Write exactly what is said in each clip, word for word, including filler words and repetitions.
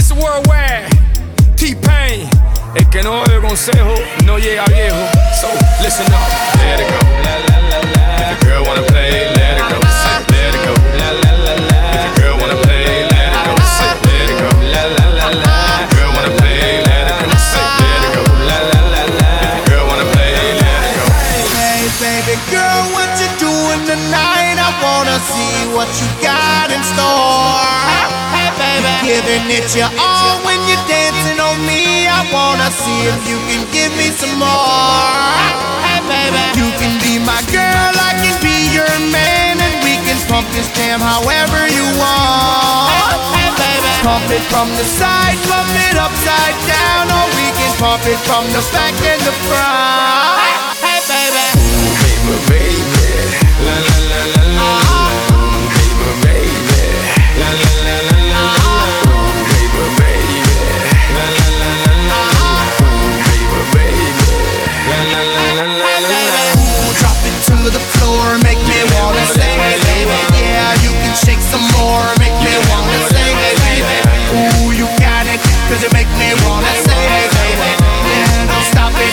mister Worldwide, T-Pain. El que no oye consejo no llega viejo. So listen up, let it go. La la la la. If the girl wanna play, let it go. Let it go. La la la la. If the girl wanna play, let it go. Let it go. La la la la. If the girl wanna play, let it go. Let it go. La la la la. If the girl wanna play, let it go. Hey baby girl, what you doing tonight? I wanna see what you got in store. Hey baby, giving it your all when you're dancing on me. I wanna see if you can give me some more. Hey baby, you can be my girl, I can be your man, and we can pump this jam however you want. Hey baby, pump it from the side, pump it upside down, or we can pump it from the back and the front. Hey baby, baby, baby, la la la la la, baby, baby, la la la la la, baby, baby, la la la la la, baby, baby, la la la la la la. Drop it to the floor, make me wanna say, hey baby, yeah, you can shake some more, make me wanna say, hey baby, ooh, you got it, cause you make me wanna say, hey baby, yeah, don't stop it.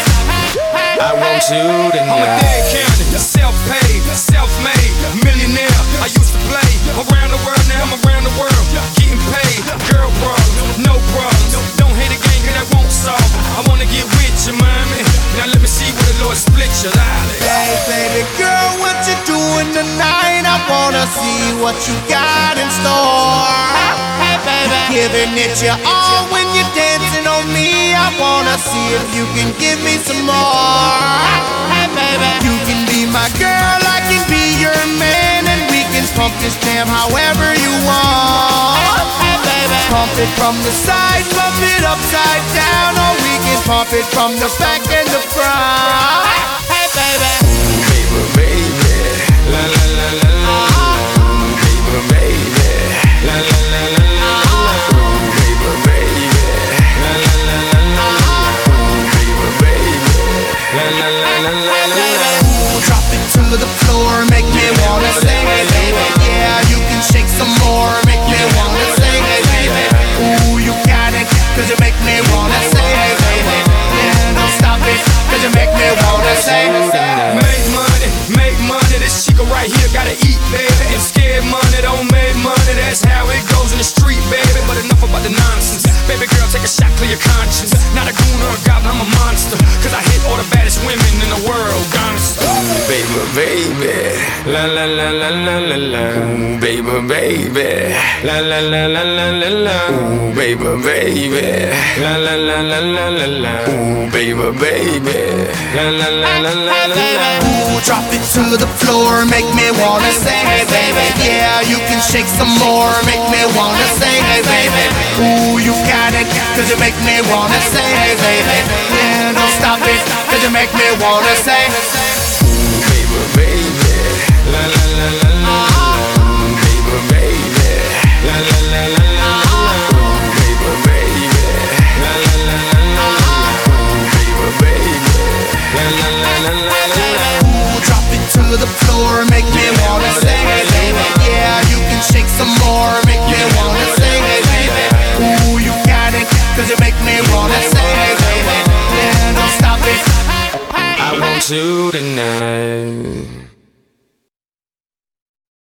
I want you tonight. I'm a dead county, self-paid, self-made, millionaire. I used to play around the world, now I'm around the world, getting paid. Girl problems, no problems. Don't hate a game, cause that won't solve them. I wanna get with you, mommy. Now let me see where the Lord split your life. Hey baby girl, what you doing tonight? I wanna see what you got in store. Hey baby, giving it your all when you're dancing on me. I wanna see if you can give me some more. Hey baby, you can be my girl, I can be your man, and we can pump this jam however you want. Hey baby, pump it from the side, pump it upside down, or we can pump it from the back and the front. Hey baby, baby, baby, la la la la la, baby, baby, la la la la la, baby, baby, la la la la la, baby, baby, la la la la la la. Drop it to the floor, make me wanna say, hey baby, yeah, you can shake some more, make me wanna say, hey baby, ooh, you got it, cause you make me wanna say, hey baby, yeah, don't stop it, cause you make me wanna say. Make money, make money, this chica right here gotta eat, baby. And scared money don't make money, that's how it goes in the street, baby. But enough about the nonsense, baby girl, take a shot, clear your conscience. Not a goon or a goblin, I'm a monster, cause I hit all the baddest women in the world, gangsta. Baby, baby, la la la la la la la, baby, baby, la la la la la la la, baby, baby, la la la la la la la, baby, baby, la la la la la la la. Ooh, drop it to the floor, make me wanna say, hey baby, yeah, you can shake some more, make me wanna say, hey baby, ooh, you got it, cause you make me wanna say, hey baby, yeah, don't stop it, cause you make me wanna say.